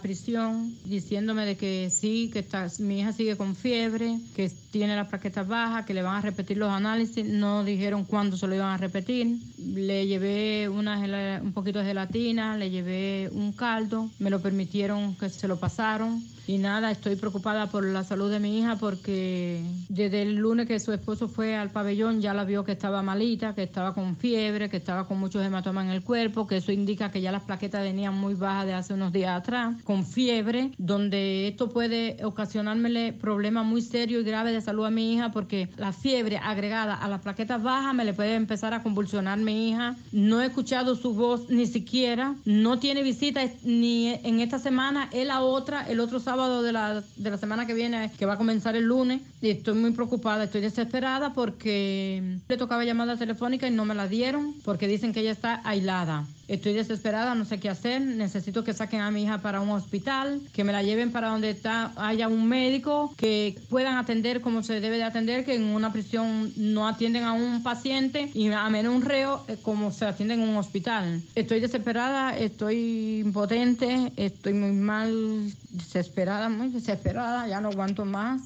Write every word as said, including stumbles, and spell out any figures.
prisión diciéndome de que sí, que está, mi hija sigue con fiebre, que tiene las plaquetas bajas, que le van a repetir los análisis. No dijeron cuándo se lo iban a repetir. Le llevé una, un poquito de gelatina, le llevé un caldo, me lo permitieron que se lo pasaron. Y nada, estoy preocupada por la salud de mi hija porque desde el lunes que su esposo fue al pabellón ya la vio que estaba malita, que estaba con fiebre, que estaba con muchos hematomas en el cuerpo, que eso indica que ya las plaquetas venían muy bajas de hace unos días atrás, con fiebre, donde esto puede ocasionarme problemas muy serios y graves de salud a mi hija porque la fiebre agregada a las plaquetas bajas me le puede empezar a convulsionar mi hija. No he escuchado su voz ni siquiera, no tiene visita ni en esta semana, es la otra, el otro sábado de la, de la semana que viene, que va a comenzar el lunes, y estoy muy preocupada, estoy desesperada porque le tocaba llamada telefónica y no me la dieron porque dicen que ella está aislada. Estoy desesperada, no sé qué hacer, necesito que saquen a mi hija para un hospital, que me la lleven para donde está, haya un médico, que puedan atender como se debe de atender, que en una prisión no atienden a un paciente y a menos un reo como se atiende en un hospital. Estoy desesperada, estoy impotente, estoy muy mal, desesperada, muy desesperada, ya no aguanto más.